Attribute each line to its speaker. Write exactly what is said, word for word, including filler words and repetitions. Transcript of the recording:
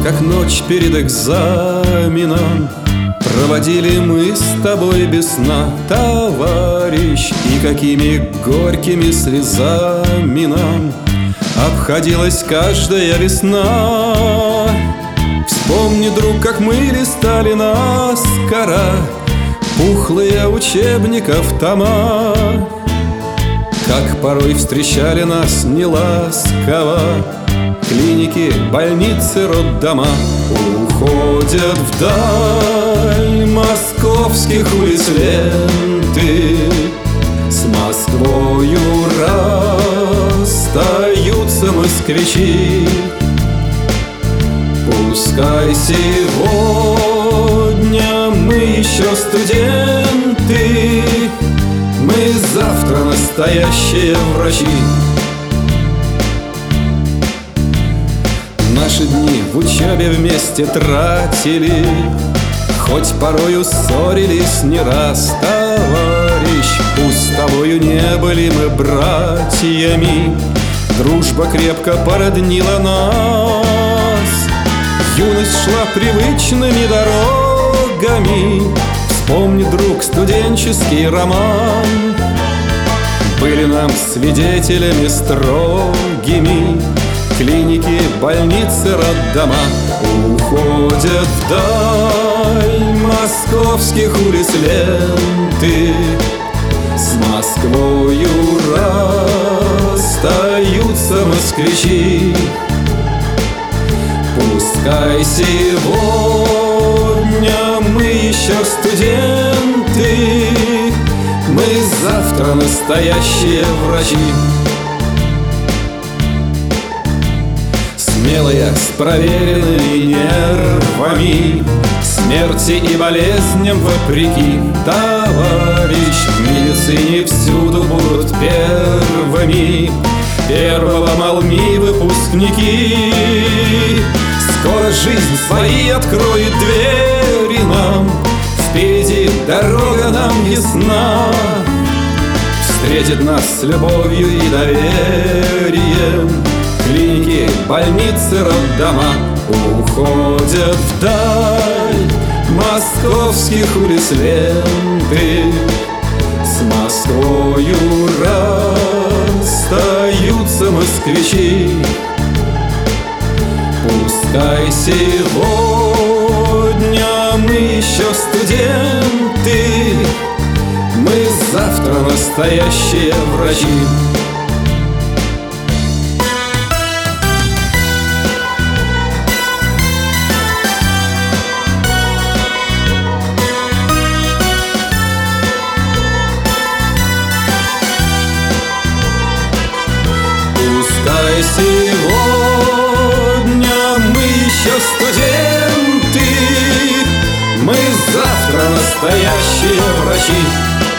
Speaker 1: как ночь перед экзаменом, проводили мы с тобой без сна, товарищ, и какими горькими слезами нам обходилась каждая весна. Вспомни, друг, как мы листали наскоро пухлые учебников тома, как порой встречали нас неласково клиники, больницы, роддома. Уходят вдаль московских улиц ленты, с Москвою расстаются москвичи. Пускай сегодня мы еще студенты, мы завтра настоящие врачи. Наши дни в учебе вместе тратили, хоть порою ссорились не раз, товарищ. Пусть с тобою не были мы братьями, дружба крепко породнила нас. Юность шла привычными дорогами, вспомни, друг, студенческий роман. Были нам свидетелями строгими клиники, больницы, роддома. Уходят вдаль московских улиц ленты, с Москвою расстаются москвичи. Пускай сегодня мы еще студенты, мы завтра настоящие врачи. Смелые, с проверенными нервами, смерти и болезням вопреки, товарищ, в медицине всюду будут первыми. Первого молни выпускники, скоро жизнь свои откроет двери нам, впереди дорога нам ясна. Встретит нас с любовью и доверием клиники, больницы, роддома. Уходят вдаль московских улиц ленты, с Москвою расстаются москвичи. Пускай сегодня мы еще студенты, мы завтра настоящие врачи. Пускай сегодня мы еще студенты, мы завтра настоящие врачи.